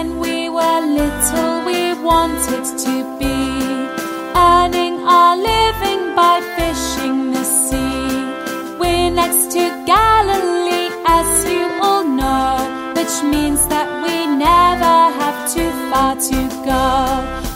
When we were little, we wanted to be earning our living by fishing the sea. We're next to Galilee, as you all know, which means that we never have too far to go.